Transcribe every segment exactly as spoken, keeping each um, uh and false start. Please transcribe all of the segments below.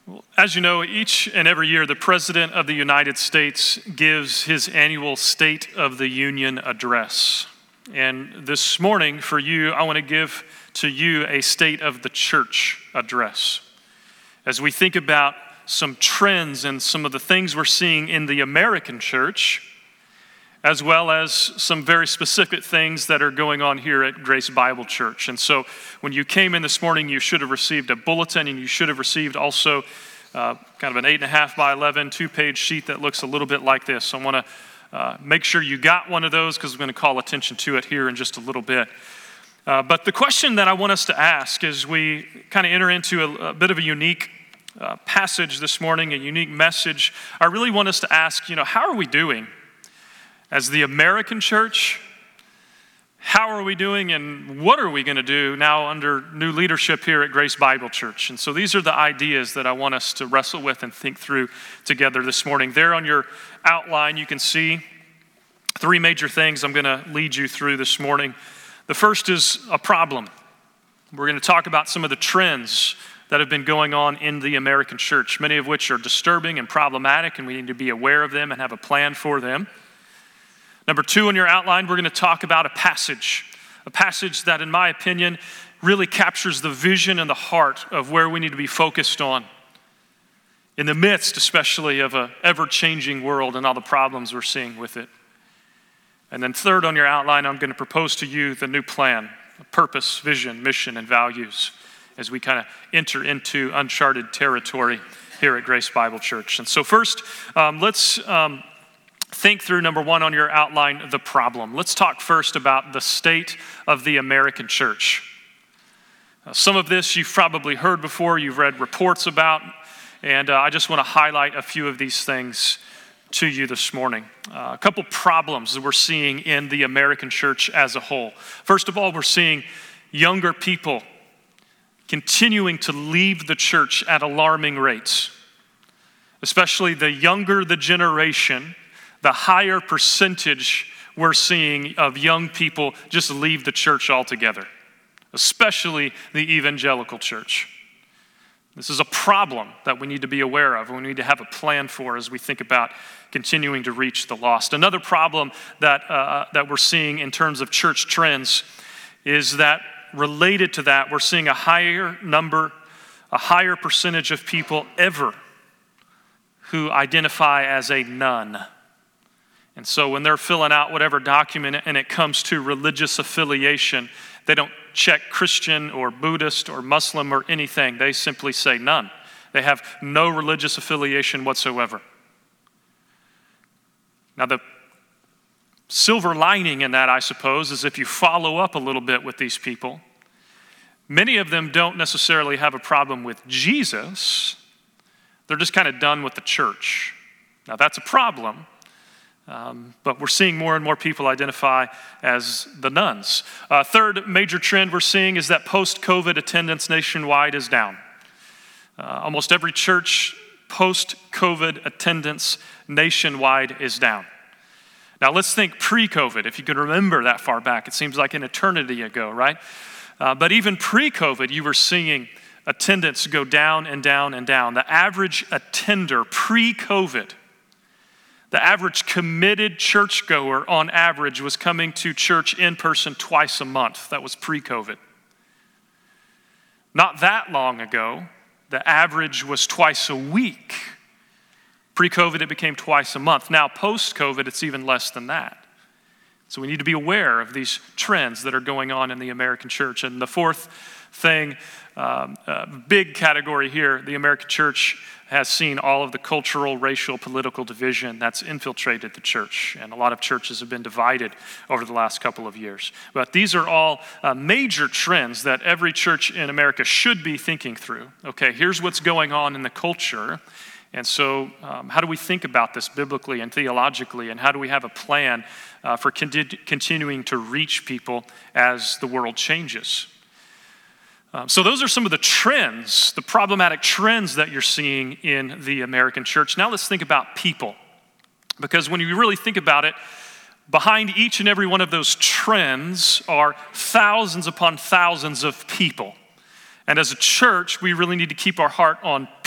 Well, as you know, each and every year, the President of the United States gives his annual State of the Union address. And this morning, for you, I want to give to you a State of the Church address. As we think about some trends and some of the things we're seeing in the American church, as well as some very specific things that are going on here at Grace Bible Church. And so when you came in this morning, you should have received a bulletin, and you should have received also uh, kind of an eight and a half by eleven, two-page sheet that looks a little bit like this. So I want to uh, make sure you got one of those, because I'm going to call attention to it here in just a little bit. Uh, but the question that I want us to ask as we kind of enter into a, a bit of a unique uh, passage this morning, a unique message, I really want us to ask, you know, how are we doing? As the American church, how are we doing, and what are we going to do now under new leadership here at Grace Bible Church? And so these are the ideas that I want us to wrestle with and think through together this morning. There on your outline, you can see three major things I'm going to lead you through this morning. The first is a problem. We're going to talk about some of the trends that have been going on in the American church, many of which are disturbing and problematic, and we need to be aware of them and have a plan for them. Number two on your outline, we're going to talk about a passage, a passage that, in my opinion, really captures the vision and the heart of where we need to be focused on in the midst, especially, of an ever-changing world and all the problems we're seeing with it. And then third on your outline, I'm going to propose to you the new plan, purpose, vision, mission, and values as we kind of enter into uncharted territory here at Grace Bible Church. And so first, um, let's... Um, Think through, number one on your outline, the problem. Let's talk first about the state of the American church. Uh, some of this you've probably heard before, you've read reports about, and uh, I just want to highlight a few of these things to you this morning. Uh, a couple problems that we're seeing in the American church as a whole. First of all, we're seeing younger people continuing to leave the church at alarming rates, especially the younger the generation, the higher percentage we're seeing of young people just leave the church altogether, especially the evangelical church. This is a problem that we need to be aware of, and we need to have a plan for as we think about continuing to reach the lost. Another problem that, uh, that we're seeing in terms of church trends is that related to that, we're seeing a higher number, a higher percentage of people ever who identify as a nun. And so when they're filling out whatever document and it comes to religious affiliation, they don't check Christian or Buddhist or Muslim or anything. They simply say none. They have no religious affiliation whatsoever. Now, the silver lining in that, I suppose, is if you follow up a little bit with these people, many of them don't necessarily have a problem with Jesus. They're just kind of done with the church. Now, that's a problem. Um, but we're seeing more and more people identify as the nuns. Uh, third major trend we're seeing is that post-COVID attendance nationwide is down. Uh, almost every church post-COVID attendance nationwide is down. Now let's think pre-COVID. If you could remember that far back, it seems like an eternity ago, right? Uh, but even pre-COVID, you were seeing attendance go down and down and down. The average attender pre-COVID, the average committed churchgoer on average was coming to church in person twice a month. That was pre-COVID. Not that long ago, the average was twice a week. Pre-COVID, it became twice a month. Now, post-COVID, it's even less than that. So we need to be aware of these trends that are going on in the American church. And the fourth thing, um, uh, big category here, the American church has seen all of the cultural, racial, political division that's infiltrated the church. And a lot of churches have been divided over the last couple of years. But these are all uh, major trends that every church in America should be thinking through. Okay, here's what's going on in the culture. And so um, how do we think about this biblically and theologically? And how do we have a plan uh, for con- continuing to reach people as the world changes? Um, so those are some of the trends, the problematic trends that you're seeing in the American church. Now let's think about people. Because when you really think about it, behind each and every one of those trends are thousands upon thousands of people. And as a church, we really need to keep our heart on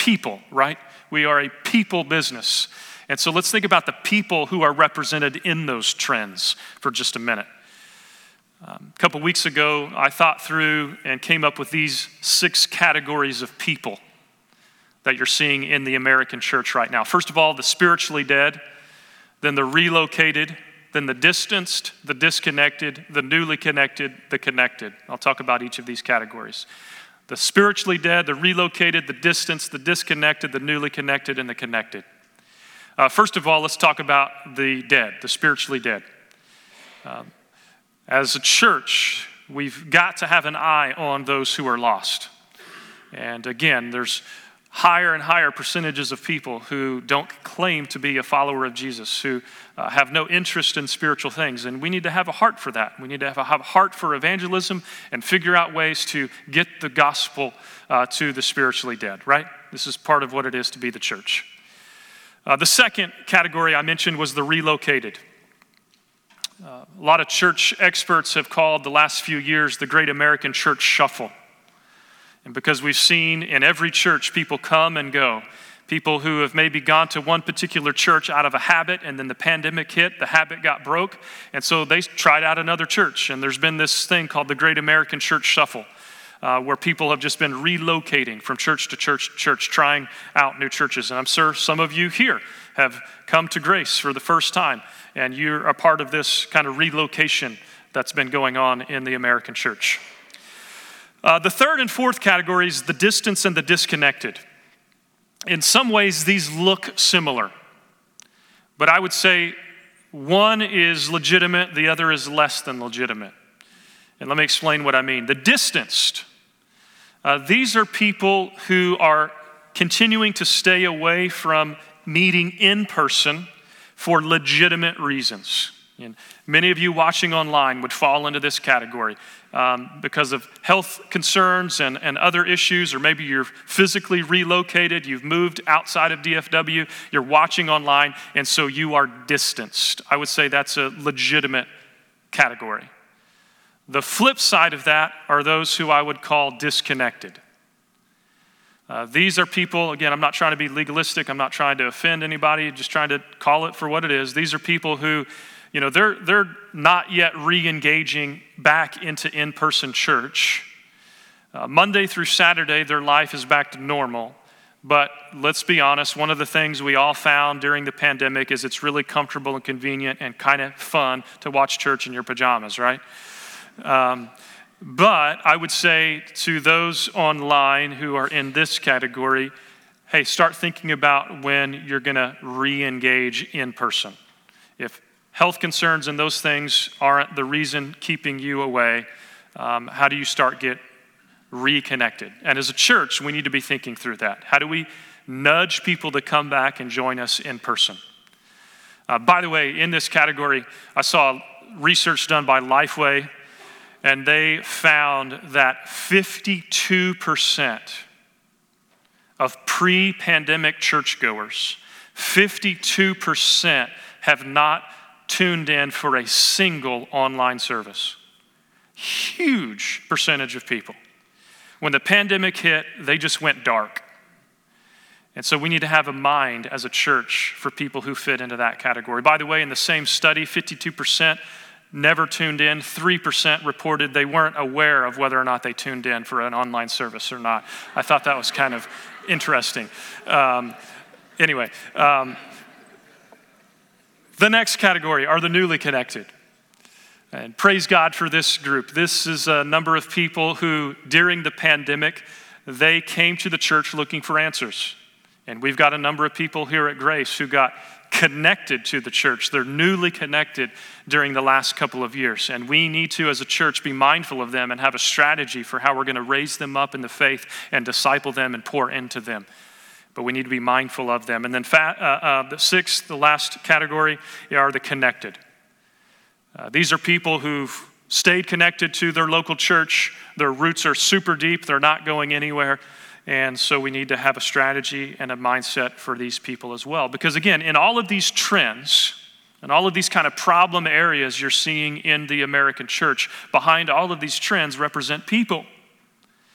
people, right? We are a people business. And so let's think about the people who are represented in those trends for just a minute. Um, a couple weeks ago, I thought through and came up with these six categories of people that you're seeing in the American church right now. First of all, the spiritually dead, then the relocated, then the distanced, the disconnected, the newly connected, the connected. I'll talk about each of these categories. The spiritually dead, the relocated, the distanced, the disconnected, the newly connected, and the connected. Uh, first of all, let's talk about the dead, the spiritually dead. Um, as a church, we've got to have an eye on those who are lost. And again, there's higher and higher percentages of people who don't claim to be a follower of Jesus, who uh, have no interest in spiritual things. And we need to have a heart for that. We need to have a, have a heart for evangelism and figure out ways to get the gospel uh, to the spiritually dead, right? This is part of what it is to be the church. Uh, the second category I mentioned was the relocated. Uh, a lot of church experts have called the last few years the Great American Church Shuffle. And because we've seen in every church people come and go, people who have maybe gone to one particular church out of a habit, and then the pandemic hit, the habit got broke, and so they tried out another church. And there's been this thing called the Great American Church Shuffle, uh, where people have just been relocating from church to church to church, trying out new churches. And I'm sure some of you here have come to Grace for the first time, and you're a part of this kind of relocation that's been going on in the American church. Uh, the third and fourth categories, the distance and the disconnected. In some ways, these look similar, but I would say one is legitimate, the other is less than legitimate. And let me explain what I mean. The distanced, uh, these are people who are continuing to stay away from meeting in person for legitimate reasons. And many of you watching online would fall into this category um, because of health concerns and, and other issues, or maybe you're physically relocated, you've moved outside of D F W, you're watching online, and so you are distanced. I would say that's a legitimate category. The flip side of that are those who I would call disconnected. Uh, these are people, again, I'm not trying to be legalistic, I'm not trying to offend anybody, just trying to call it for what it is. These are people who, you know, they're they're not yet re-engaging back into in-person church. Uh, Monday through Saturday, their life is back to normal. But let's be honest, one of the things we all found during the pandemic is it's really comfortable and convenient and kind of fun to watch church in your pajamas, right? Um, but I would say to those online who are in this category, hey, start thinking about when you're going to re-engage in person. If health concerns and those things aren't the reason keeping you away, um, how do you start get reconnected? And as a church, we need to be thinking through that. How do we nudge people to come back and join us in person? Uh, by the way, in this category, I saw research done by Lifeway, and they found that fifty-two percent of pre-pandemic churchgoers, fifty-two percent have not tuned in for a single online service. Huge percentage of people. When the pandemic hit, they just went dark. And so we need to have a mind as a church for people who fit into that category. By the way, in the same study, fifty-two percent never tuned in. three percent reported they weren't aware of whether or not they tuned in for an online service or not. I thought that was kind of interesting. Um, anyway, um, the next category are the newly connected. And praise God for this group. This is a number of people who, during the pandemic, they came to the church looking for answers. And we've got a number of people here at Grace who got connected to the church. They're newly connected during the last couple of years. And we need to, as a church, be mindful of them and have a strategy for how we're going to raise them up in the faith and disciple them and pour into them. But we need to be mindful of them. And then fa- uh, uh, the sixth, the last category, are the connected. Uh, these are people who've stayed connected to their local church. Their roots are super deep. They're not going anywhere. And so we need to have a strategy and a mindset for these people as well. Because again, in all of these trends, and all of these kind of problem areas you're seeing in the American church, behind all of these trends represent people.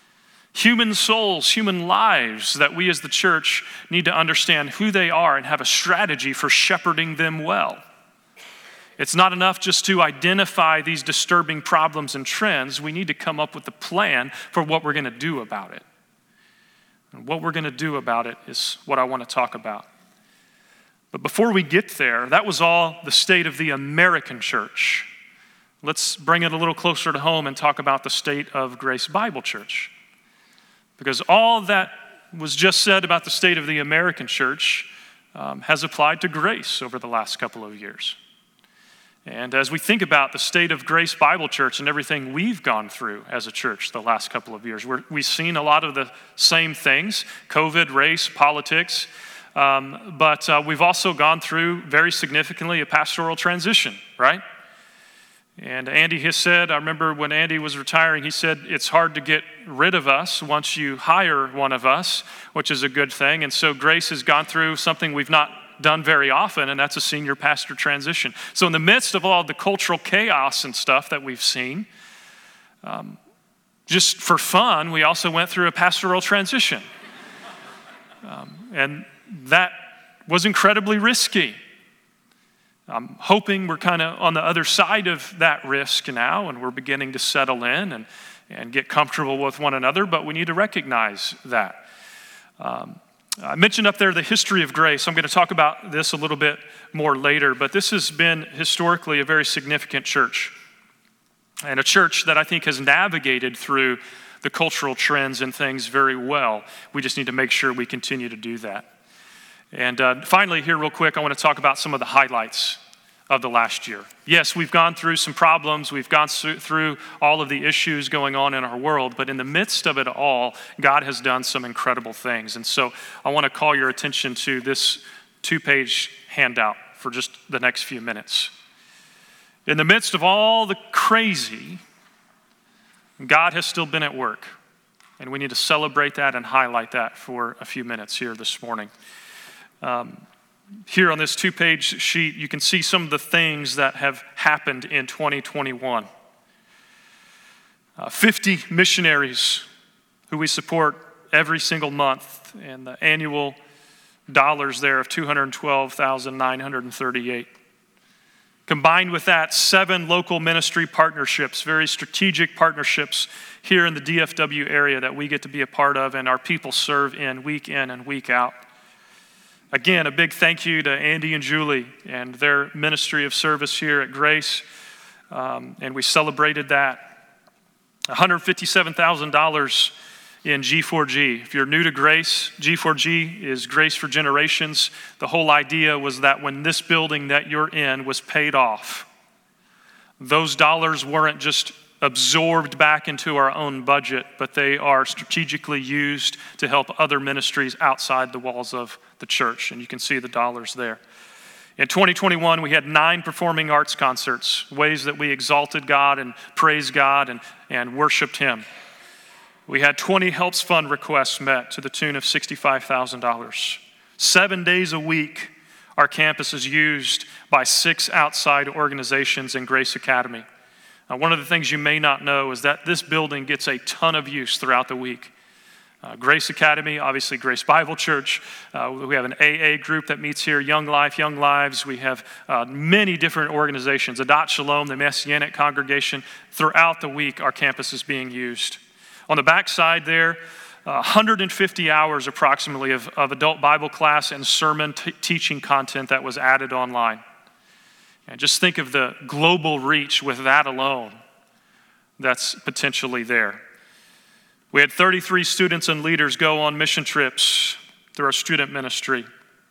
Human souls, human lives that we as the church need to understand who they are and have a strategy for shepherding them well. It's not enough just to identify these disturbing problems and trends. We need to come up with a plan for what we're going to do about it. And what we're going to do about it is what I want to talk about. But before we get there, that was all the state of the American church. Let's bring it a little closer to home and talk about the state of Grace Bible Church. Because all that was just said about the state of the American church um, has applied to Grace over the last couple of years. And as we think about the state of Grace Bible Church and everything we've gone through as a church the last couple of years, we're, we've seen a lot of the same things: COVID, race, politics. Um, but uh, we've also gone through very significantly a pastoral transition, right? And Andy has said, I remember when Andy was retiring, he said, it's hard to get rid of us once you hire one of us, which is a good thing. And so Grace has gone through something we've not done very often, and that's a senior pastor transition. So in the midst of all the cultural chaos and stuff that we've seen, um, just for fun, we also went through a pastoral transition. Um, and that was incredibly risky. I'm hoping we're kind of on the other side of that risk now, and we're beginning to settle in and, and get comfortable with one another, but we need to recognize that. Um, I mentioned up there the history of Grace. I'm going to talk about this a little bit more later, but this has been historically a very significant church, and a church that I think has navigated through the cultural trends and things very well. We just need to make sure we continue to do that. And uh, finally, here real quick, I want to talk about some of the highlights of the last year. Yes, we've gone through some problems. We've gone through all of the issues going on in our world. But in the midst of it all, God has done some incredible things. And so I want to call your attention to this two-page handout for just the next few minutes. In the midst of all the crazy, God has still been at work. And we need to celebrate that and highlight that for a few minutes here this morning. Um, here on this two-page sheet, you can see some of the things that have happened in twenty twenty-one. Uh, fifty missionaries who we support every single month, and the annual dollars there of two hundred twelve thousand nine hundred thirty-eight. Combined with that, seven local ministry partnerships, very strategic partnerships here in the D F W area that we get to be a part of and our people serve in week in and week out. Again, a big thank you to Andy and Julie and their ministry of service here at Grace, um, and we celebrated that. one hundred fifty-seven thousand dollars in G four G. If you're new to Grace, G four G is Grace for Generations. The whole idea was that when this building that you're in was paid off, those dollars weren't just absorbed back into our own budget, but they are strategically used to help other ministries outside the walls of the church. And you can see the dollars there. In twenty twenty-one, we had nine performing arts concerts, ways that we exalted God and praised God and, and worshiped Him. We had twenty Helps Fund requests met to the tune of sixty-five thousand dollars. Seven days a week, our campus is used by six outside organizations in Grace Academy. Uh, one of the things you may not know is that this building gets a ton of use throughout the week. Uh, Grace Academy, obviously Grace Bible Church. Uh, we have an A A group that meets here, Young Life, Young Lives. We have uh, many different organizations, Adat Shalom, the Messianic congregation. Throughout the week, our campus is being used. On the back side there, uh, one hundred fifty hours approximately of, of adult Bible class and sermon t- teaching content that was added online. And just think of the global reach with that alone that's potentially there. We had thirty-three students and leaders go on mission trips through our student ministry.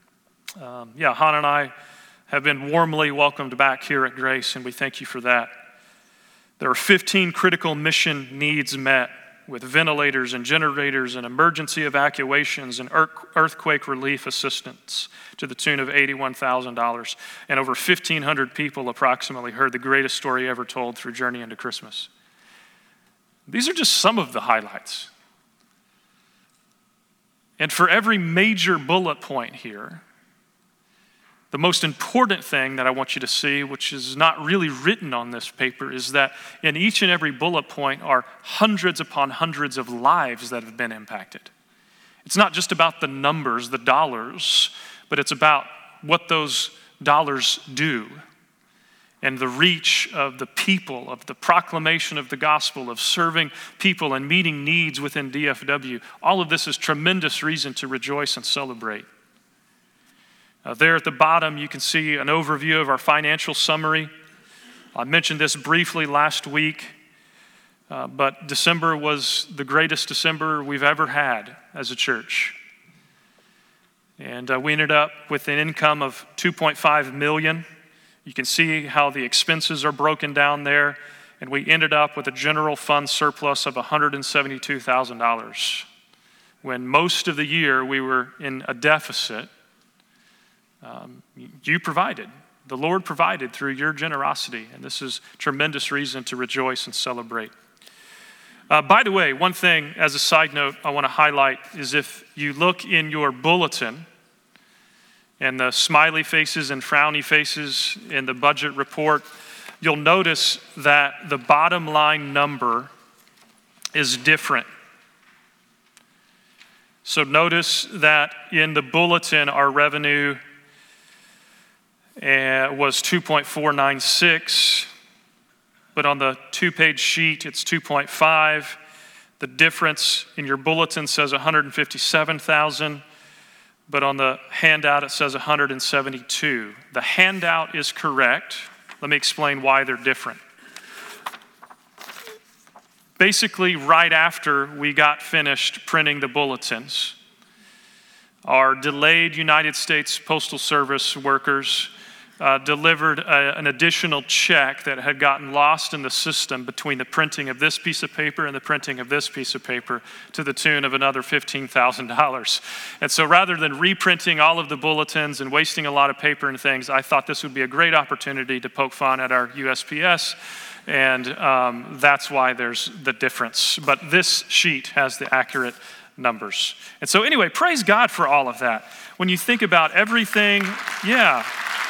Um, yeah, Han and I have been warmly welcomed back here at Grace, and we thank you for that. There are fifteen critical mission needs met with ventilators and generators and emergency evacuations and earthquake relief assistance to the tune of eighty-one thousand dollars. And over fifteen hundred people approximately heard the greatest story ever told through Journey into Christmas. These are just some of the highlights. And for every major bullet point here, The most important thing that I want you to see, which is not really written on this paper, is that in each and every bullet point are hundreds upon hundreds of lives that have been impacted. It's not just about the numbers, the dollars, but it's about what those dollars do and the reach of the people, of the proclamation of the gospel, of serving people and meeting needs within D F W. All of this is tremendous reason to rejoice and celebrate. Uh, there at the bottom, you can see an overview of our financial summary. I mentioned this briefly last week, uh, but December was the greatest December we've ever had as a church. And uh, we ended up with an income of two point five million dollars. You can see how the expenses are broken down there. And we ended up with a general fund surplus of one hundred seventy-two thousand dollars. When most of the year we were in a deficit, um, you provided. The Lord provided through your generosity. And this is tremendous reason to rejoice and celebrate. Uh, by the way, one thing as a side note I want to highlight is if you look in your bulletin and the smiley faces and frowny faces in the budget report, you'll notice that the bottom line number is different. So notice that in the bulletin, our revenue uh, was two point four nine six, but on the two-page sheet, it's two point five. The difference in your bulletin says one hundred fifty-seven thousand, but on the handout, it says one hundred seventy-two. The handout is correct. Let me explain why they're different. Basically, right after we got finished printing the bulletins, our delayed United States Postal Service workers uh, delivered a, an additional check that had gotten lost in the system between the printing of this piece of paper and the printing of this piece of paper to the tune of another fifteen thousand dollars. And so rather than reprinting all of the bulletins and wasting a lot of paper and things, I thought this would be a great opportunity to poke fun at our U S P S. And um, that's why there's the difference. But this sheet has the accurate numbers. And so anyway, praise God for all of that. When you think about everything, yeah.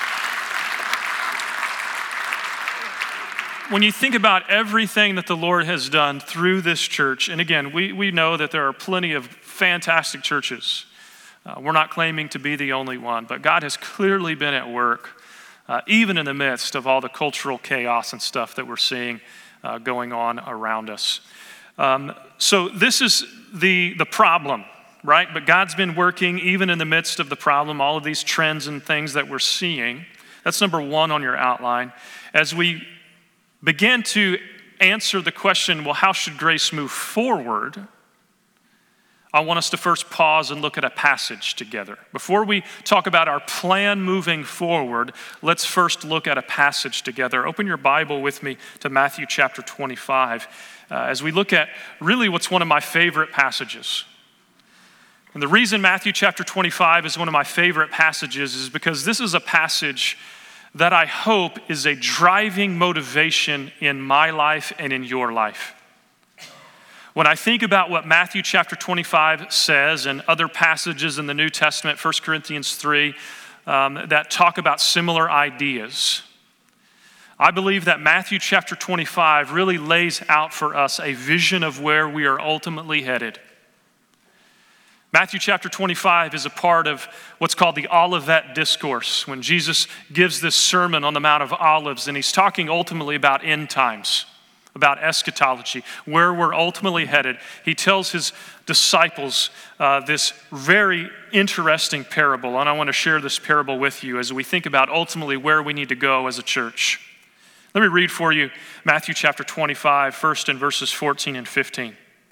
When you think about everything that the Lord has done through this church, and again, we, we know that there are plenty of fantastic churches. Uh, we're not claiming to be the only one, but God has clearly been at work, uh, even in the midst of all the cultural chaos and stuff that we're seeing uh, going on around us. Um, so this is the, the problem, right? But God's been working even in the midst of the problem, all of these trends and things that we're seeing. That's number one on your outline. As we begin to answer the question, well, how should grace move forward? I want us to first pause and look at a passage together. Before we talk about our plan moving forward, let's first look at a passage together. Open your Bible with me to Matthew chapter twenty-five, uh, as we look at really what's one of my favorite passages. And the reason Matthew chapter twenty-five is one of my favorite passages is because this is a passage that I hope is a driving motivation in my life and in your life. When I think about what Matthew chapter twenty-five says and other passages in the New Testament, First Corinthians three, um, that talk about similar ideas, I believe that Matthew chapter twenty-five really lays out for us a vision of where we are ultimately headed. Matthew chapter twenty-five is a part of what's called the Olivet Discourse, when Jesus gives this sermon on the Mount of Olives, and he's talking ultimately about end times, about eschatology, where we're ultimately headed. He tells his disciples uh, this very interesting parable, and I want to share this parable with you as we think about ultimately where we need to go as a church. Let me read for you Matthew chapter twenty-five, first in verses fourteen and fifteen.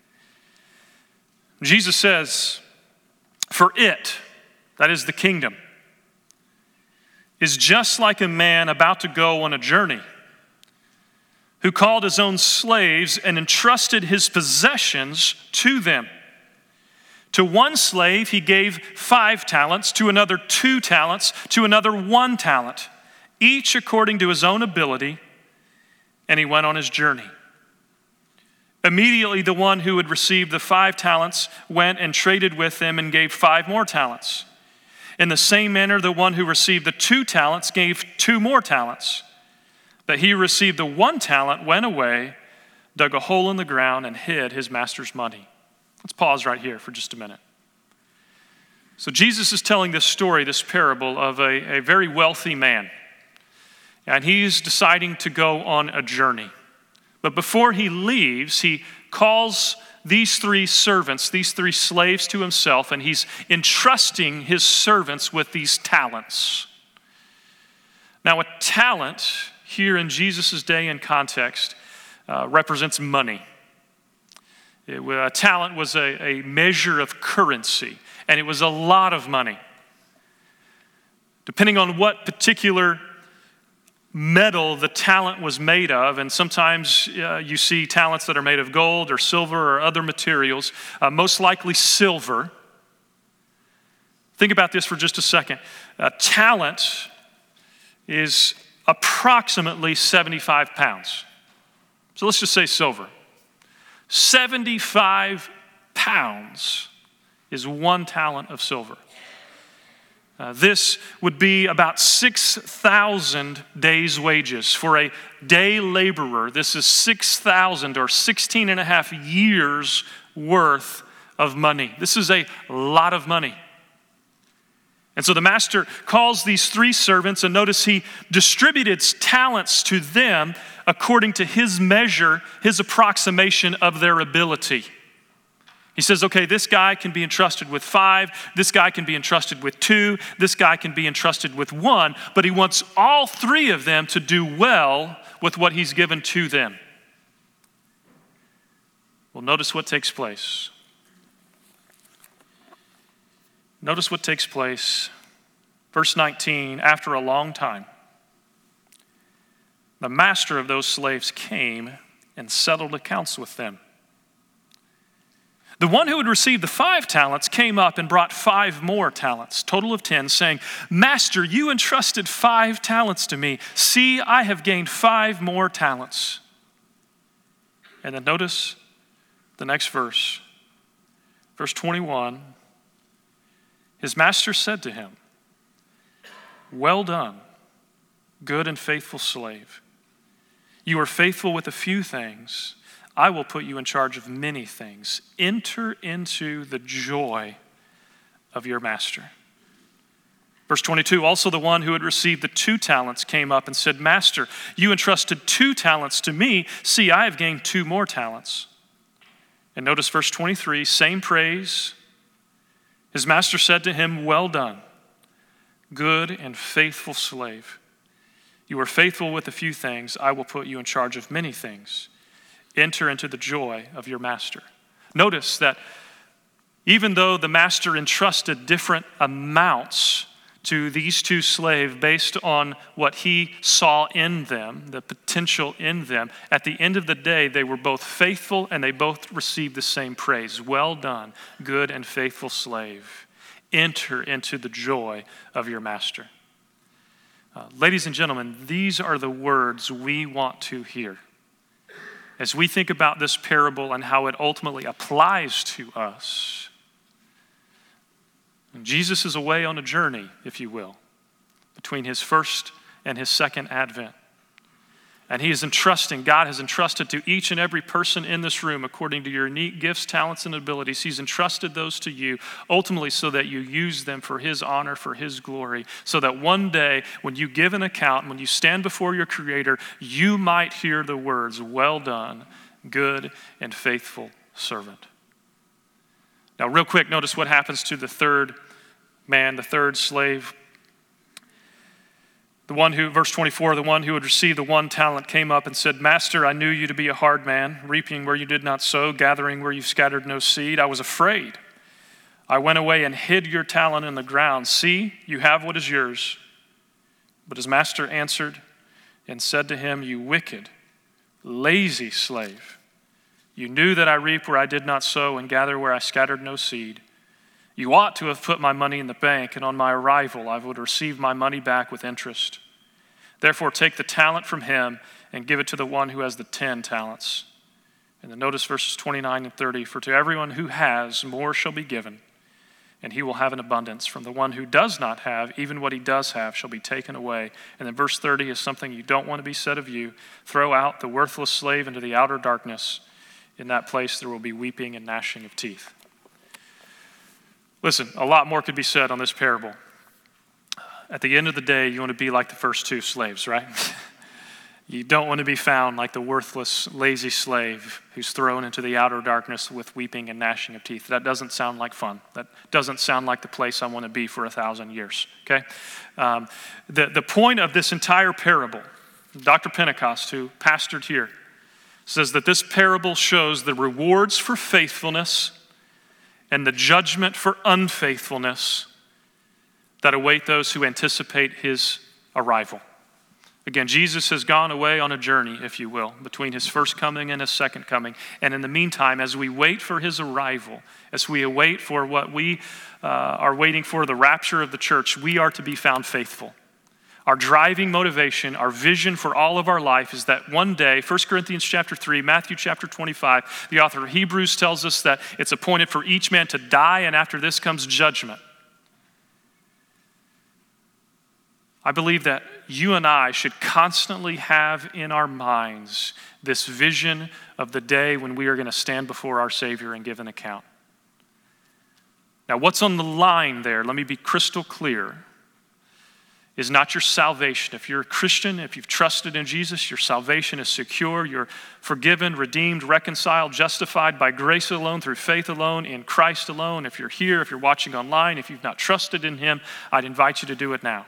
Jesus says, "For it," that is the kingdom, "is just like a man about to go on a journey, who called his own slaves and entrusted his possessions to them. To one slave he gave five talents, to another two talents, to another one talent, each according to his own ability, and he went on his journey. Immediately the one who had received the five talents went and traded with them and gave five more talents. In the same manner, the one who received the two talents gave two more talents. But he who received the one talent went away, dug a hole in the ground, and hid his master's money. Let's pause right here for just a minute. So Jesus is telling this story, this parable of a, a very wealthy man. And he's deciding to go on a journey. But before he leaves, he calls these three servants, these three slaves to himself, and he's entrusting his servants with these talents. Now, a talent here in Jesus' day and context uh, represents money. It, a talent was a, a measure of currency, and it was a lot of money. Depending on what particular metal the talent was made of, and sometimes uh, you see talents that are made of gold or silver or other materials, uh, most likely silver. Think about this for just a second. A talent is approximately seventy-five pounds. So let's just say silver. seventy-five pounds is one talent of silver. Uh, this would be about six thousand days' wages. For a day laborer, this is six thousand or sixteen and a half years worth of money. This is a lot of money. And so the master calls these three servants, and notice he distributed talents to them according to his measure, his approximation of their ability. He says, okay, this guy can be entrusted with five, this guy can be entrusted with two, this guy can be entrusted with one, but he wants all three of them to do well with what he's given to them. Well, notice what takes place. Notice what takes place. Verse nineteen, after a long time, the master of those slaves came and settled accounts with them. The one who had received the five talents came up and brought five more talents, total of ten, saying, Master, you entrusted five talents to me. See, I have gained five more talents. And then notice the next verse. Verse twenty-one, his master said to him, Well done, good and faithful slave. You are faithful with a few things. I will put you in charge of many things. Enter into the joy of your master. Verse twenty-two, also the one who had received the two talents came up and said, Master, you entrusted two talents to me. See, I have gained two more talents. And notice verse twenty-three, same praise. His master said to him, Well done, good and faithful slave. You are faithful with a few things. I will put you in charge of many things. Enter into the joy of your master. Notice that even though the master entrusted different amounts to these two slaves based on what he saw in them, the potential in them, at the end of the day, they were both faithful and they both received the same praise. Well done, good and faithful slave. Enter into the joy of your master. Uh, ladies and gentlemen, these are the words we want to hear. As we think about this parable and how it ultimately applies to us, Jesus is away on a journey, if you will, between his first and his second advent. And he is entrusting, God has entrusted to each and every person in this room, according to your unique gifts, talents, and abilities, he's entrusted those to you, ultimately so that you use them for his honor, for his glory, so that one day when you give an account, when you stand before your Creator, you might hear the words, Well done, good and faithful servant. Now, real quick, notice what happens to the third man, the third slave. The one who, verse twenty-four, the one who had received the one talent came up and said, Master, I knew you to be a hard man, reaping where you did not sow, gathering where you scattered no seed. I was afraid. I went away and hid your talent in the ground. See, you have what is yours. But his master answered and said to him, You wicked, lazy slave. You knew that I reap where I did not sow and gather where I scattered no seed. You ought to have put my money in the bank, and on my arrival I would receive my money back with interest. Therefore take the talent from him and give it to the one who has the ten talents. And then notice verses twenty-nine and thirty, For to everyone who has, more shall be given, and he will have an abundance. From the one who does not have, even what he does have shall be taken away. And then verse thirty is something you don't want to be said of you. Throw out the worthless slave into the outer darkness. In that place there will be weeping and gnashing of teeth. Listen, a lot more could be said on this parable. At the end of the day, you want to be like the first two slaves, right? You don't want to be found like the worthless, lazy slave who's thrown into the outer darkness with weeping and gnashing of teeth. That doesn't sound like fun. That doesn't sound like the place I want to be for a thousand years, okay? Um, the, the point of this entire parable, Doctor Pentecost, who pastored here, says that this parable shows the rewards for faithfulness and the judgment for unfaithfulness that await those who anticipate his arrival. Again, Jesus has gone away on a journey, if you will, between his first coming and his second coming. And in the meantime, as we wait for his arrival, as we await for what we uh, are waiting for, the rapture of the church, we are to be found faithful. Our driving motivation, our vision for all of our life is that one day, First Corinthians chapter three, Matthew chapter twenty-five, the author of Hebrews tells us that it's appointed for each man to die, and after this comes judgment. I believe that you and I should constantly have in our minds this vision of the day when we are going to stand before our Savior and give an account. Now, what's on the line there, let me be crystal clear, is not your salvation. If you're a Christian, if you've trusted in Jesus, your salvation is secure. You're forgiven, redeemed, reconciled, justified by grace alone, through faith alone, in Christ alone. If you're here, if you're watching online, if you've not trusted in him, I'd invite you to do it now.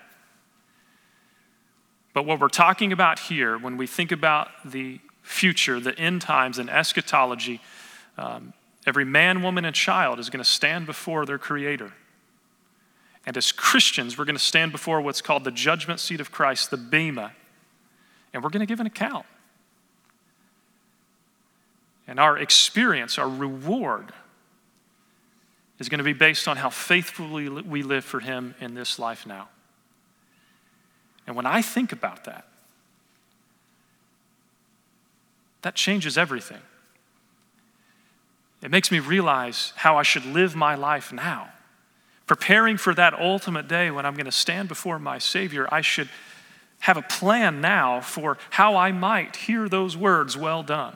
But what we're talking about here, when we think about the future, the end times and eschatology, um, every man, woman, and child is going to stand before their Creator. And as Christians, we're going to stand before what's called the judgment seat of Christ, the Bema, and we're going to give an account. And our experience, our reward, is going to be based on how faithfully we live for him in this life now. And when I think about that, that changes everything. It makes me realize how I should live my life now. Preparing for that ultimate day when I'm going to stand before my Savior, I should have a plan now for how I might hear those words, well done.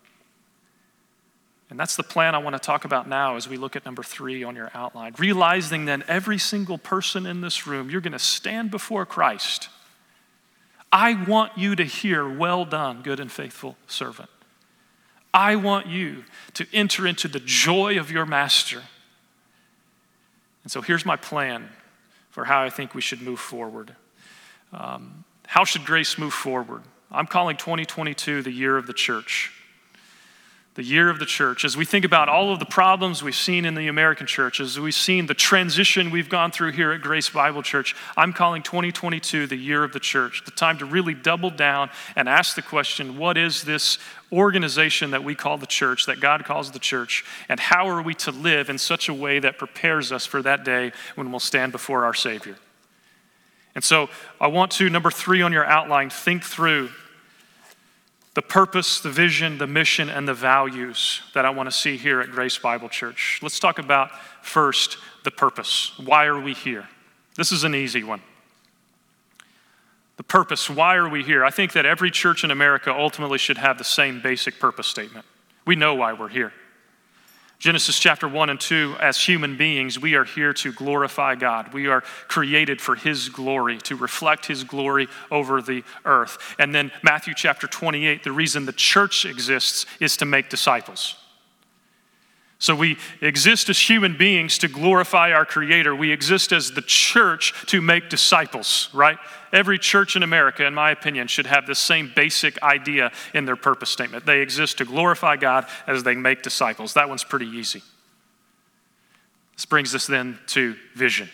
And that's the plan I want to talk about now as we look at number three on your outline. Realizing that every single person in this room, you're going to stand before Christ. I want you to hear, well done, good and faithful servant. I want you to enter into the joy of your master. And so here's my plan for how I think we should move forward. Um, how should Grace move forward? I'm calling twenty twenty-two the year of the church. The year of the church. As we think about all of the problems we've seen in the American church, as we've seen the transition we've gone through here at Grace Bible Church, I'm calling twenty twenty-two the year of the church, the time to really double down and ask the question, what is this organization that we call the church, that God calls the church, and how are we to live in such a way that prepares us for that day when we'll stand before our Savior? And so I want to, number three on your outline, think through the purpose, the vision, the mission, and the values that I want to see here at Grace Bible Church. Let's talk about first the purpose. Why are we here? This is an easy one. The purpose, why are we here? I think that every church in America ultimately should have the same basic purpose statement. We know why we're here. Genesis chapter one and two, as human beings, we are here to glorify God. We are created for his glory, to reflect his glory over the earth. And then Matthew chapter twenty-eight, the reason the church exists is to make disciples. So we exist as human beings to glorify our Creator. We exist as the church to make disciples, right? Every church in America, in my opinion, should have the same basic idea in their purpose statement. They exist to glorify God as they make disciples. That one's pretty easy. This brings us then to vision.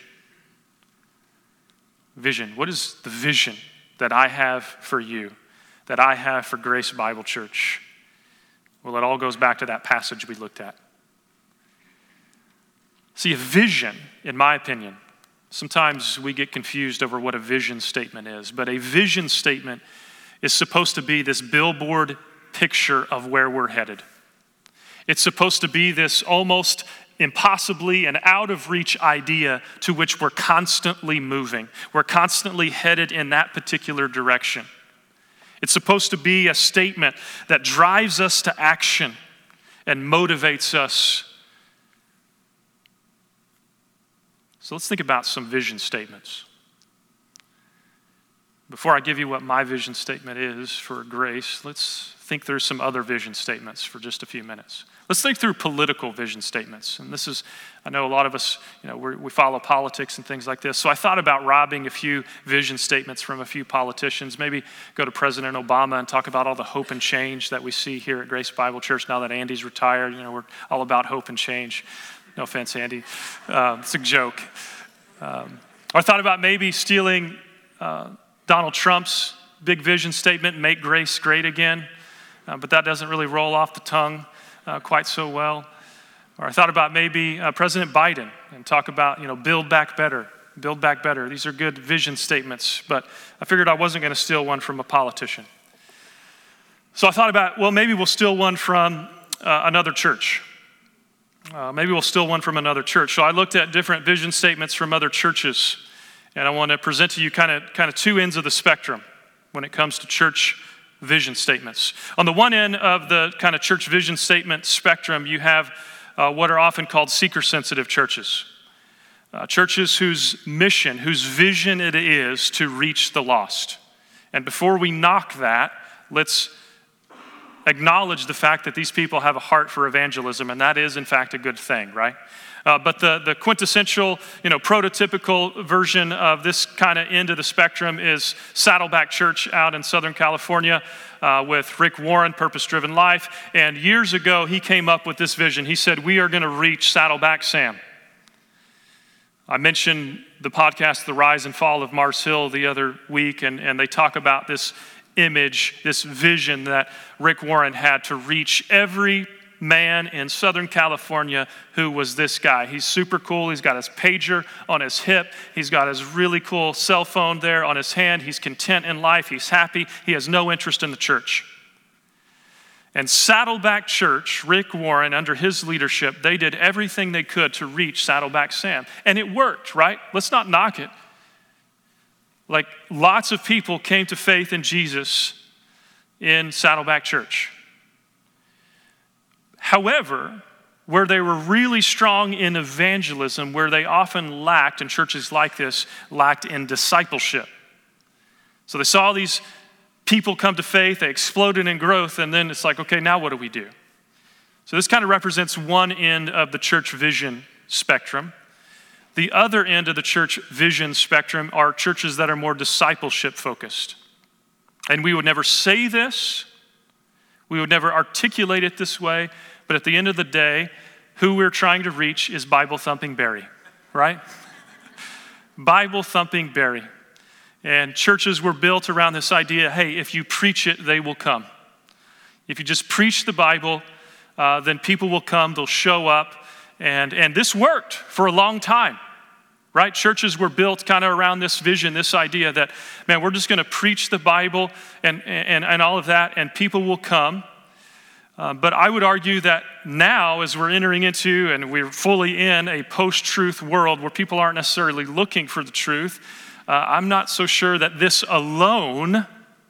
Vision. What is the vision that I have for you, that I have for Grace Bible Church? Well, it all goes back to that passage we looked at. See, a vision, in my opinion, sometimes we get confused over what a vision statement is, but a vision statement is supposed to be this billboard picture of where we're headed. It's supposed to be this almost impossibly and out of reach idea to which we're constantly moving. We're constantly headed in that particular direction. It's supposed to be a statement that drives us to action and motivates us. So let's think about some vision statements. Before I give you what my vision statement is for Grace, let's think through some other vision statements for just a few minutes. Let's think through political vision statements. And this is, I know a lot of us, you know, we're, we follow politics and things like this. So I thought about robbing a few vision statements from a few politicians. Maybe go to President Obama and talk about all the hope and change that we see here at Grace Bible Church now that Andy's retired. You know, we're all about hope and change. No offense, Andy. Uh, it's a joke. Um, I thought about maybe stealing uh, Donald Trump's big vision statement, make grace great again. Uh, but that doesn't really roll off the tongue uh, quite so well. Or I thought about maybe uh, President Biden and talk about, you know, build back better, build back better. These are good vision statements, but I figured I wasn't going to steal one from a politician. So I thought about, well, maybe we'll steal one from uh, another church. Uh, maybe we'll steal one from another church. So I looked at different vision statements from other churches, and I want to present to you kind of kind of two ends of the spectrum when it comes to church vision statements. On the one end of the kind of church vision statement spectrum, you have uh, what are often called seeker-sensitive churches. Uh, churches whose mission, whose vision it is to reach the lost. And before we knock that, let's acknowledge the fact that these people have a heart for evangelism, and that is, in fact, a good thing, right? Uh, but the, the quintessential, you know, prototypical version of this kind of end of the spectrum is Saddleback Church out in Southern California uh, with Rick Warren, Purpose Driven Life. And years ago, he came up with this vision. He said, we are going to reach Saddleback Sam. I mentioned the podcast, The Rise and Fall of Mars Hill, the other week, and, and they talk about this image, this vision that Rick Warren had to reach every man in Southern California who was this guy. He's super cool. He's got his pager on his hip. He's got his really cool cell phone there on his hand. He's content in life. He's happy. He has no interest in the church. And Saddleback Church, Rick Warren, under his leadership, they did everything they could to reach Saddleback Sam. And it worked, right? Let's not knock it. Like, lots of people came to faith in Jesus in Saddleback Church. However, where they were really strong in evangelism, where they often lacked, in churches like this, lacked in discipleship. So they saw these people come to faith, they exploded in growth, and then it's like, okay, now what do we do? So this kind of represents one end of the church vision spectrum. The other end of the church vision spectrum are churches that are more discipleship focused. And we would never say this, we would never articulate it this way, but at the end of the day, who we're trying to reach is Bible-thumping Barry, right? Bible-thumping Barry. And churches were built around this idea, hey, if you preach it, they will come. If you just preach the Bible, uh, then people will come, they'll show up. And, and this worked for a long time, right? Churches were built kind of around this vision, this idea that, man, we're just going to preach the Bible and, and, and all of that, and people will come. Uh, but I would argue that now, as we're entering into, and we're fully in a post-truth world where people aren't necessarily looking for the truth, uh, I'm not so sure that this alone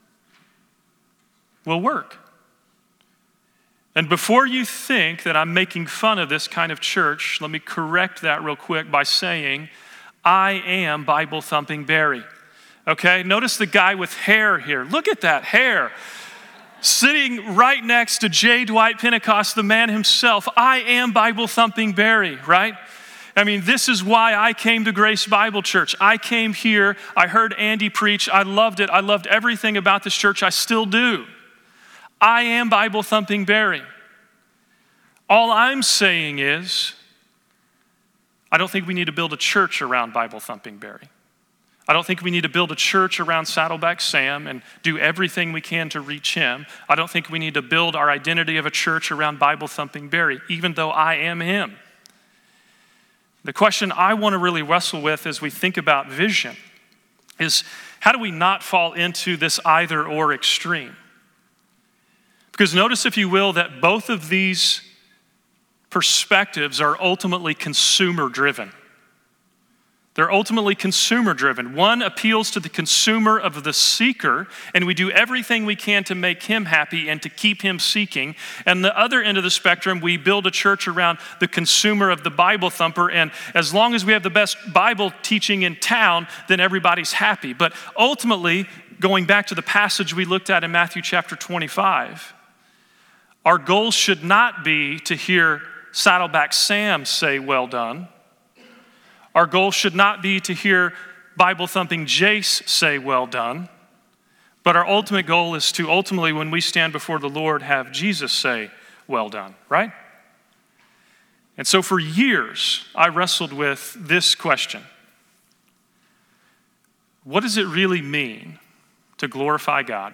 will work. And before you think that I'm making fun of this kind of church, let me correct that real quick by saying, I am Bible-thumping Barry. Okay, notice the guy with hair here. Look at that hair. Sitting right next to J. Dwight Pentecost, the man himself. I am Bible-thumping Barry, right? I mean, this is why I came to Grace Bible Church. I came here, I heard Andy preach, I loved it. I loved everything about this church, I still do. I am Bible-thumping Barry. All I'm saying is, I don't think we need to build a church around Bible-thumping Barry. I don't think we need to build a church around Saddleback Sam and do everything we can to reach him. I don't think we need to build our identity of a church around Bible-thumping Barry, even though I am him. The question I want to really wrestle with as we think about vision is, how do we not fall into this either-or extreme? Because notice, if you will, that both of these perspectives are ultimately consumer-driven. They're ultimately consumer-driven. One appeals to the consumer of the seeker, and we do everything we can to make him happy and to keep him seeking. And the other end of the spectrum, we build a church around the consumer of the Bible thumper, and as long as we have the best Bible teaching in town, then everybody's happy. But ultimately, going back to the passage we looked at in Matthew chapter twenty-five, our goal should not be to hear Saddleback Sam say, "Well done." Our goal should not be to hear Bible-thumping Jace say, "Well done." But our ultimate goal is to ultimately, when we stand before the Lord, have Jesus say, "Well done," right? And so for years, I wrestled with this question. What does it really mean to glorify God?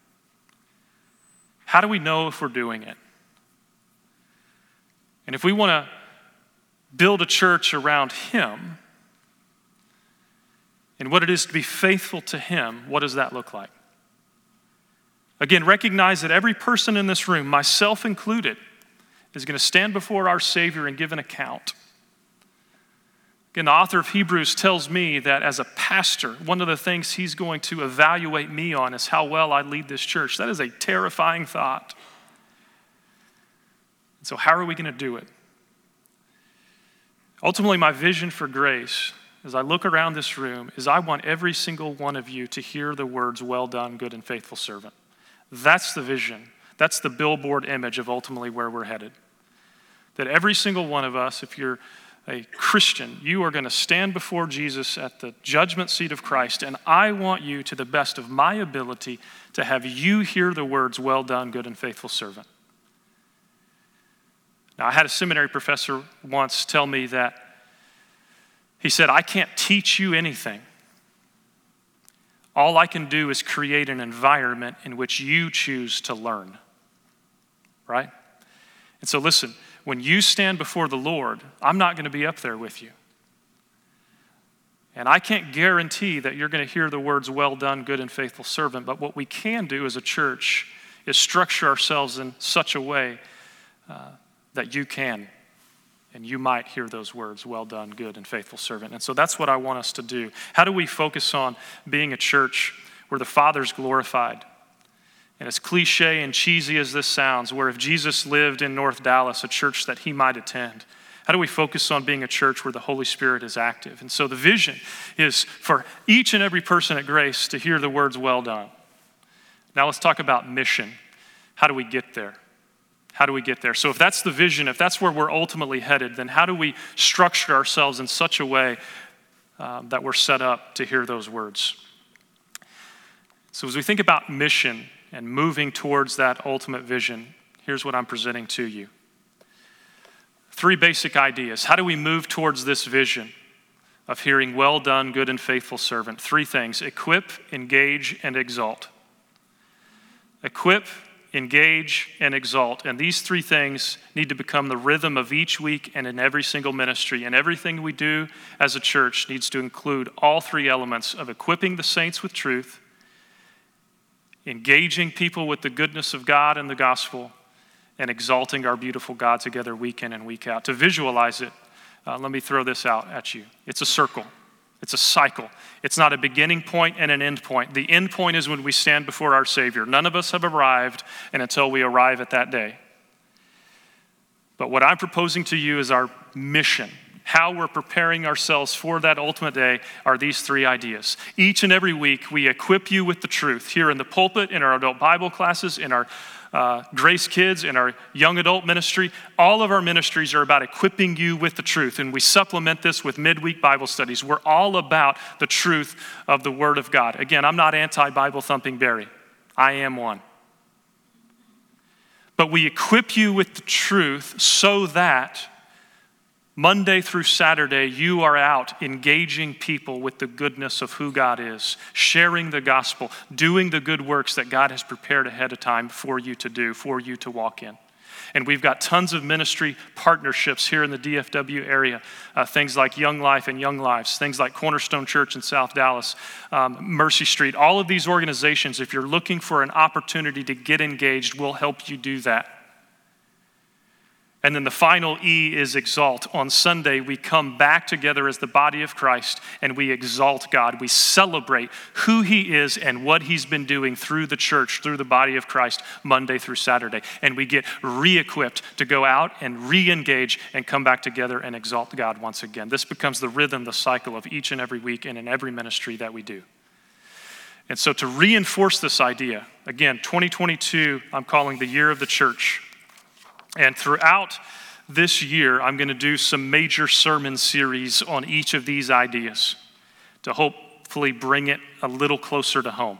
How do we know if we're doing it? And if we want to build a church around him and what it is to be faithful to him, what does that look like? Again, recognize that every person in this room, myself included, is going to stand before our Savior and give an account. Again, the author of Hebrews tells me that as a pastor, one of the things he's going to evaluate me on is how well I lead this church. That is a terrifying thought. So how are we going to do it? Ultimately, my vision for Grace, as I look around this room, is I want every single one of you to hear the words, "Well done, good and faithful servant." That's the vision. That's the billboard image of ultimately where we're headed. That every single one of us, if you're a Christian, you are going to stand before Jesus at the judgment seat of Christ, and I want you, to the best of my ability, to have you hear the words, "Well done, good and faithful servant." Now, I had a seminary professor once tell me that he said, "I can't teach you anything. All I can do is create an environment in which you choose to learn." Right? And so listen, when you stand before the Lord, I'm not going to be up there with you. And I can't guarantee that you're going to hear the words, "Well done, good and faithful servant." But what we can do as a church is structure ourselves in such a way uh, that you can and you might hear those words, "Well done, good and faithful servant." And so that's what I want us to do. How do we focus on being a church where the Father's glorified? And as cliche and cheesy as this sounds, where if Jesus lived in North Dallas, a church that he might attend, how do we focus on being a church where the Holy Spirit is active? And so the vision is for each and every person at Grace to hear the words, "Well done." Now let's talk about mission. How do we get there? How do we get there? So if that's the vision, if that's where we're ultimately headed, then how do we structure ourselves in such a way um, that we're set up to hear those words? So as we think about mission and moving towards that ultimate vision, here's what I'm presenting to you. Three basic ideas. How do we move towards this vision of hearing, "Well done, good and faithful servant"? Three things: equip, engage, and exalt. Equip, engage, and exalt. And these three things need to become the rhythm of each week and in every single ministry. And everything we do as a church needs to include all three elements of equipping the saints with truth, engaging people with the goodness of God and the gospel, and exalting our beautiful God together week in and week out. To visualize it, uh, let me throw this out at you. It's a circle. It's a cycle. It's not a beginning point and an end point. The end point is when we stand before our Savior. None of us have arrived and until we arrive at that day. But what I'm proposing to you is our mission. How we're preparing ourselves for that ultimate day are these three ideas. Each and every week, we equip you with the truth here in the pulpit, in our adult Bible classes, in our uh, Grace Kids, in our young adult ministry. All of our ministries are about equipping you with the truth, and we supplement this with midweek Bible studies. We're all about the truth of the Word of God. Again, I'm not anti-Bible thumping Barry. I am one. But we equip you with the truth so that Monday through Saturday, you are out engaging people with the goodness of who God is, sharing the gospel, doing the good works that God has prepared ahead of time for you to do, for you to walk in. And we've got tons of ministry partnerships here in the D F W area, uh, things like Young Life and Young Lives, things like Cornerstone Church in South Dallas, um, Mercy Street. All of these organizations, if you're looking for an opportunity to get engaged, will help you do that. And then the final E is exalt. On Sunday, we come back together as the body of Christ and we exalt God. We celebrate who he is and what he's been doing through the church, through the body of Christ, Monday through Saturday. And we get re-equipped to go out and re-engage and come back together and exalt God once again. This becomes the rhythm, the cycle of each and every week and in every ministry that we do. And so to reinforce this idea, again, twenty twenty-two, I'm calling the year of the church. And throughout this year, I'm going to do some major sermon series on each of these ideas to hopefully bring it a little closer to home.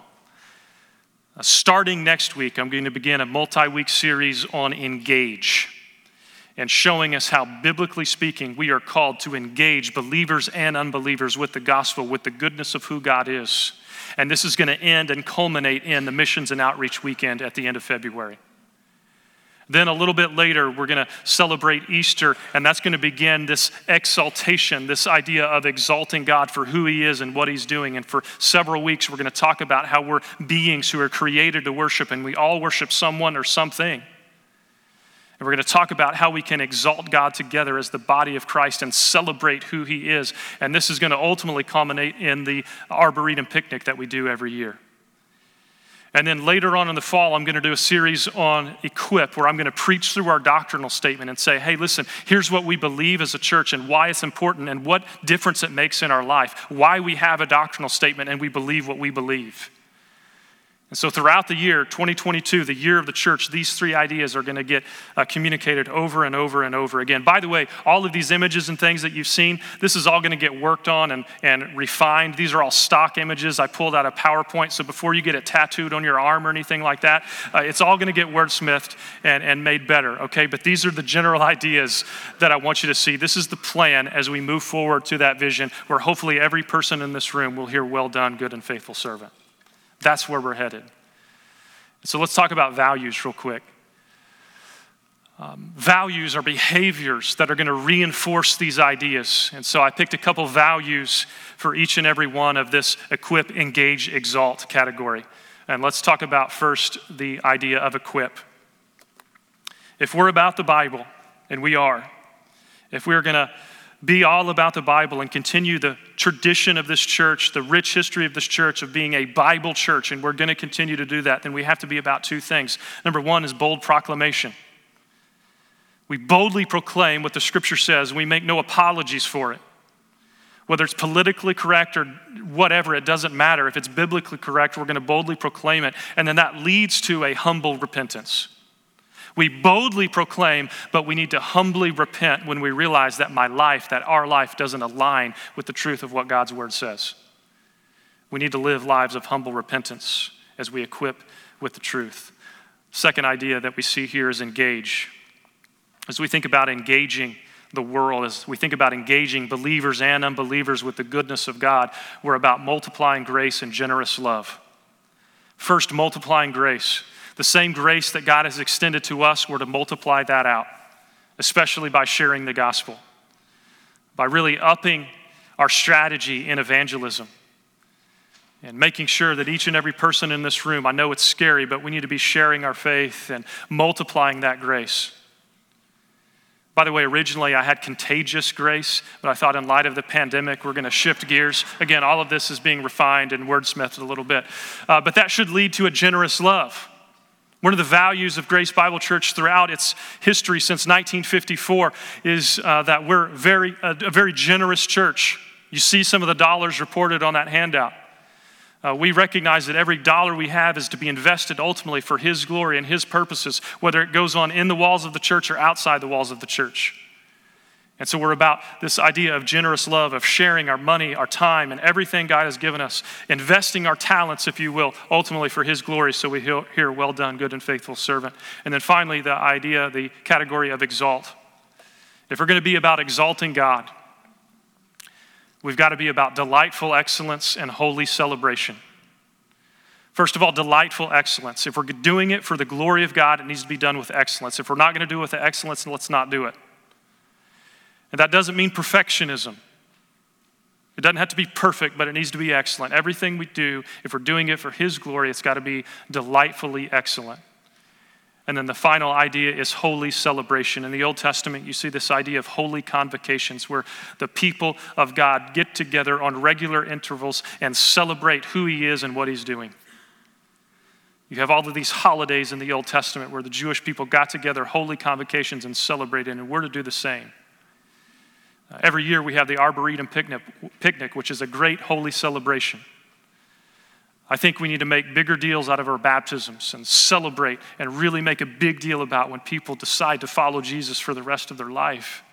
Uh, starting next week, I'm going to begin a multi-week series on engage and showing us how, biblically speaking, we are called to engage believers and unbelievers with the gospel, with the goodness of who God is. And this is going to end and culminate in the Missions and Outreach Weekend at the end of February. Then a little bit later, we're going to celebrate Easter, and that's going to begin this exaltation, this idea of exalting God for who he is and what he's doing. And for several weeks, we're going to talk about how we're beings who are created to worship, and we all worship someone or something. And we're going to talk about how we can exalt God together as the body of Christ and celebrate who he is. And this is going to ultimately culminate in the Arboretum picnic that we do every year. And then later on in the fall, I'm going to do a series on Equip, where I'm going to preach through our doctrinal statement and say, hey, listen, here's what we believe as a church and why it's important and what difference it makes in our life, why we have a doctrinal statement and we believe what we believe. And so throughout the year, twenty twenty-two, the year of the church, these three ideas are going to get uh, communicated over and over and over again. By the way, all of these images and things that you've seen, this is all going to get worked on and, and refined. These are all stock images I pulled out of PowerPoint. So before you get it tattooed on your arm or anything like that, uh, it's all going to get wordsmithed and, and made better, okay? But these are the general ideas that I want you to see. This is the plan as we move forward to that vision where hopefully every person in this room will hear, well done, good and faithful servant. That's where we're headed. So let's talk about values real quick. Um, values are behaviors that are going to reinforce these ideas. And so I picked a couple values for each and every one of this equip, engage, exalt category. And let's talk about first the idea of equip. If we're about the Bible, and we are, if we're going to be all about the Bible and continue the tradition of this church, the rich history of this church of being a Bible church, and we're going to continue to do that, then we have to be about two things. Number one is bold proclamation. We boldly proclaim what the scripture says. We make no apologies for it. Whether it's politically correct or whatever, it doesn't matter. If it's biblically correct, we're going to boldly proclaim it. And then that leads to a humble repentance. We boldly proclaim, but we need to humbly repent when we realize that my life, that our life doesn't align with the truth of what God's word says. We need to live lives of humble repentance as we equip with the truth. Second idea that we see here is engage. As we think about engaging the world, as we think about engaging believers and unbelievers with the goodness of God, we're about multiplying grace and generous love. First, multiplying grace. The same grace that God has extended to us, we're to multiply that out, especially by sharing the gospel, by really upping our strategy in evangelism and making sure that each and every person in this room, I know it's scary, but we need to be sharing our faith and multiplying that grace. By the way, originally I had contagious grace, but I thought in light of the pandemic, we're going to shift gears. Again, all of this is being refined and wordsmithed a little bit. Uh, but that should lead to a generous love. One of the values of Grace Bible Church throughout its history since nineteen fifty-four is uh, that we're very a, a very generous church. You see some of the dollars reported on that handout. Uh, we recognize that every dollar we have is to be invested ultimately for his glory and his purposes, whether it goes on in the walls of the church or outside the walls of the church. And so we're about this idea of generous love, of sharing our money, our time, and everything God has given us, investing our talents, if you will, ultimately for his glory, so we hear, well done, good and faithful servant. And then finally, the idea, the category of exalt. If we're going to be about exalting God, we've got to be about delightful excellence and holy celebration. First of all, delightful excellence. If we're doing it for the glory of God, it needs to be done with excellence. If we're not going to do it with excellence, let's not do it. And that doesn't mean perfectionism. It doesn't have to be perfect, but it needs to be excellent. Everything we do, if we're doing it for his glory, it's got to be delightfully excellent. And then the final idea is holy celebration. In the Old Testament, you see this idea of holy convocations where the people of God get together on regular intervals and celebrate who he is and what he's doing. You have all of these holidays in the Old Testament where the Jewish people got together, holy convocations, and celebrated, and we're to do the same. Uh, every year we have the Arboretum picnic, picnic, which is a great holy celebration. I think we need to make bigger deals out of our baptisms and celebrate and really make a big deal about when people decide to follow Jesus for the rest of their life.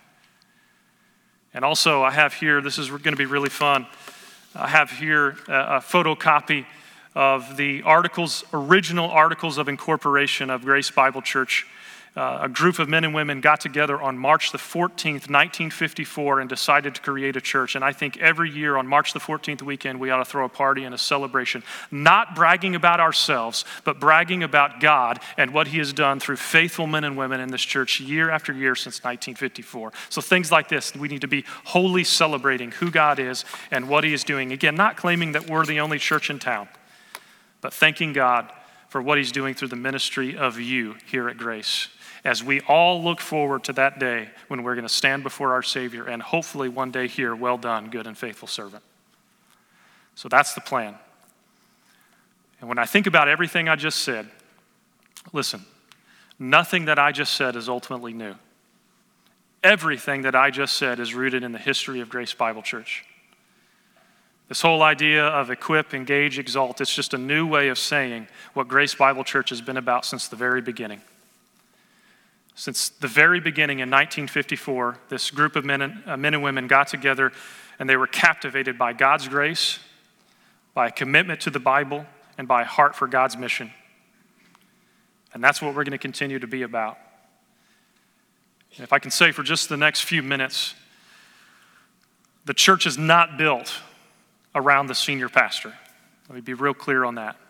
And also I have here, this is going to be really fun, I have here a, a photocopy of the articles, original Articles of Incorporation of Grace Bible Church. Uh, a group of men and women got together on March the fourteenth, nineteen fifty-four, and decided to create a church. And I think every year on March the fourteenth weekend, we ought to throw a party and a celebration, not bragging about ourselves, but bragging about God and what he has done through faithful men and women in this church year after year since nineteen fifty-four. So things like this, we need to be wholly celebrating who God is and what he is doing. Again, not claiming that we're the only church in town, but thanking God for what he's doing through the ministry of you here at Grace, as we all look forward to that day when we're going to stand before our Savior and hopefully one day hear, well done, good and faithful servant. So that's the plan. And when I think about everything I just said, listen, nothing that I just said is ultimately new. Everything that I just said is rooted in the history of Grace Bible Church. This whole idea of equip, engage, exalt, it's just a new way of saying what Grace Bible Church has been about since the very beginning. Since the very beginning in nineteen fifty-four, this group of men and, uh, men and women got together and they were captivated by God's grace, by a commitment to the Bible, and by a heart for God's mission. And that's what we're going to continue to be about. And if I can say for just the next few minutes, the church is not built around the senior pastor. Let me be real clear on that.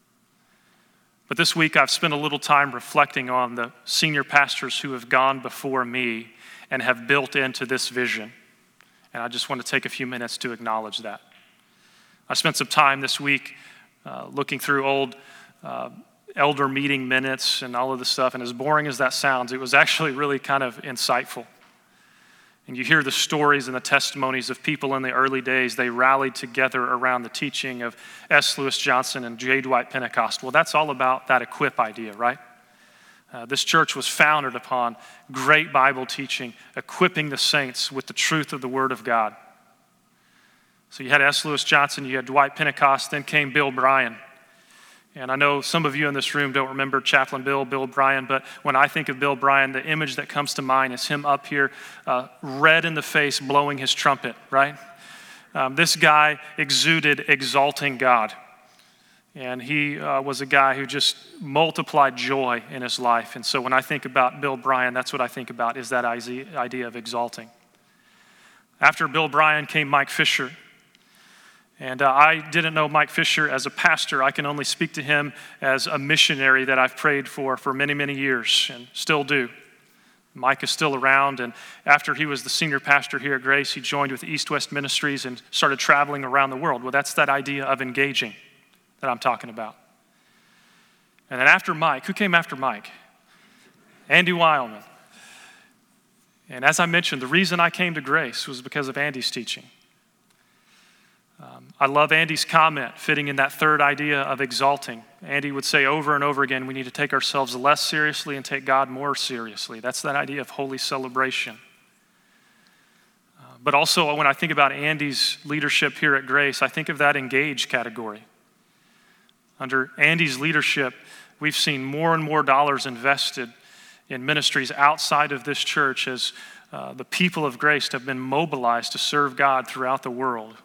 But this week I've spent a little time reflecting on the senior pastors who have gone before me and have built into this vision. And I just want to take a few minutes to acknowledge that. I spent some time this week uh, looking through old uh, elder meeting minutes and all of this stuff, and as boring as that sounds, it was actually really kind of insightful. And you hear the stories and the testimonies of people in the early days. They rallied together around the teaching of S. Lewis Johnson and J. Dwight Pentecost. Well, that's all about that equip idea, right? Uh, this church was founded upon great Bible teaching, equipping the saints with the truth of the Word of God. So you had S. Lewis Johnson, you had Dwight Pentecost, then came Bill Bryan. And I know some of you in this room don't remember Chaplain Bill, Bill Bryan, but when I think of Bill Bryan, the image that comes to mind is him up here, uh, red in the face, blowing his trumpet, right? Um, this guy exuded exalting God. And he uh, was a guy who just multiplied joy in his life. And so when I think about Bill Bryan, that's what I think about, is that idea of exalting. After Bill Bryan came Mike Fisher. And uh, I didn't know Mike Fisher as a pastor. I can only speak to him as a missionary that I've prayed for for many, many years and still do. Mike is still around, and after he was the senior pastor here at Grace, he joined with East West Ministries and started traveling around the world. Well, that's that idea of engaging that I'm talking about. And then after Mike, who came after Mike? Andy Weilman. And as I mentioned, the reason I came to Grace was because of Andy's teaching. Um, I love Andy's comment fitting in that third idea of exalting. Andy would say over and over again, we need to take ourselves less seriously and take God more seriously. That's that idea of holy celebration. Uh, but also when I think about Andy's leadership here at Grace, I think of that engage category. Under Andy's leadership, we've seen more and more dollars invested in ministries outside of this church as uh, the people of Grace have been mobilized to serve God throughout the world.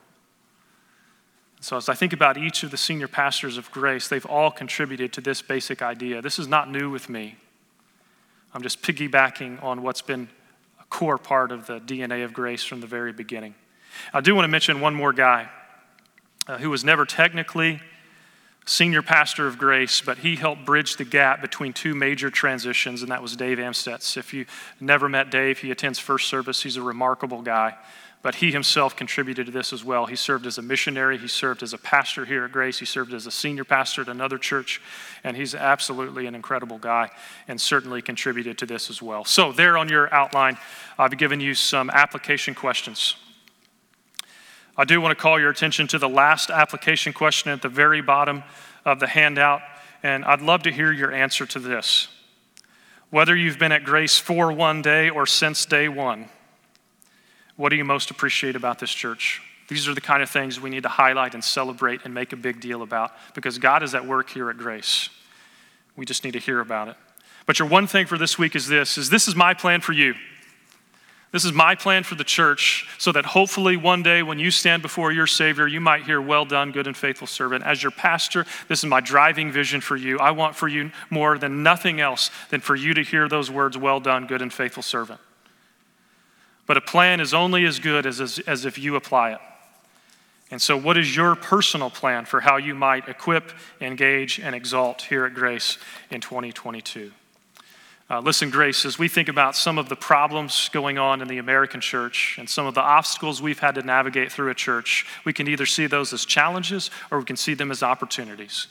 So as I think about each of the senior pastors of Grace, they've all contributed to this basic idea. This is not new with me. I'm just piggybacking on what's been a core part of the D N A of Grace from the very beginning. I do want to mention one more guy uh, who was never technically senior pastor of Grace, but he helped bridge the gap between two major transitions, and that was Dave Amstutz. If you never met Dave, he attends First Service. He's a remarkable guy. but he himself contributed to this as well. He served as a missionary. He served as a pastor here at Grace. He served as a senior pastor at another church, and he's absolutely an incredible guy and certainly contributed to this as well. So there on your outline, I've given you some application questions. I do want to call your attention to the last application question at the very bottom of the handout, and I'd love to hear your answer to this. Whether you've been at Grace for one day or since day one, what do you most appreciate about this church? These are the kind of things we need to highlight and celebrate and make a big deal about, because God is at work here at Grace. We just need to hear about it. But your one thing for this week is this, is this is my plan for you. This is my plan for the church, so that hopefully one day when you stand before your Savior, you might hear, well done, good and faithful servant. As your pastor, this is my driving vision for you. I want for you more than nothing else than for you to hear those words, well done, good and faithful servant. But a plan is only as good as, as, as if you apply it. And so what is your personal plan for how you might equip, engage, and exalt here at Grace in twenty twenty-two? Uh, listen, Grace, as we think about some of the problems going on in the American church and some of the obstacles we've had to navigate through a church, we can either see those as challenges or we can see them as opportunities.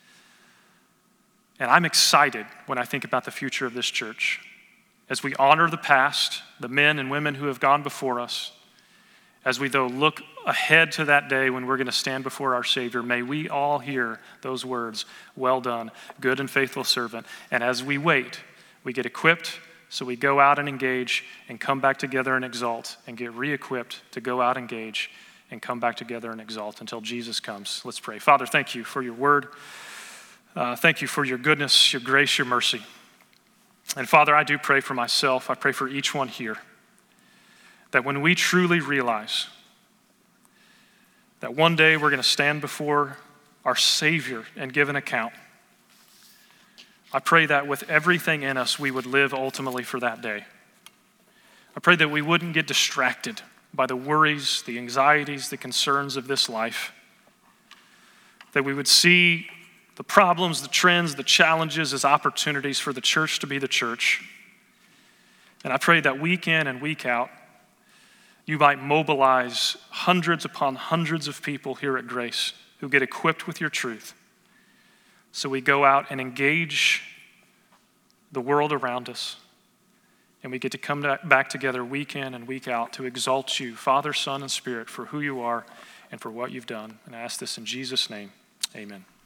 And I'm excited when I think about the future of this church. As we honor the past, the men and women who have gone before us, as we, though, look ahead to that day when we're going to stand before our Savior, may we all hear those words, well done, good and faithful servant. And as we wait, we get equipped, so we go out and engage and come back together and exalt and get re-equipped to go out, engage, and come back together and exalt until Jesus comes. Let's pray. Father, thank you for your word. Uh, thank you for your goodness, your grace, your mercy. And Father, I do pray for myself. I pray for each one here that when we truly realize that one day we're going to stand before our Savior and give an account, I pray that with everything in us, we would live ultimately for that day. I pray that we wouldn't get distracted by the worries, the anxieties, the concerns of this life, that we would see the problems, the trends, the challenges as opportunities for the church to be the church. And I pray that week in and week out, you might mobilize hundreds upon hundreds of people here at Grace who get equipped with your truth. So we go out and engage the world around us, and we get to come back together week in and week out to exalt you, Father, Son, and Spirit, for who you are and for what you've done. And I ask this in Jesus' name, amen.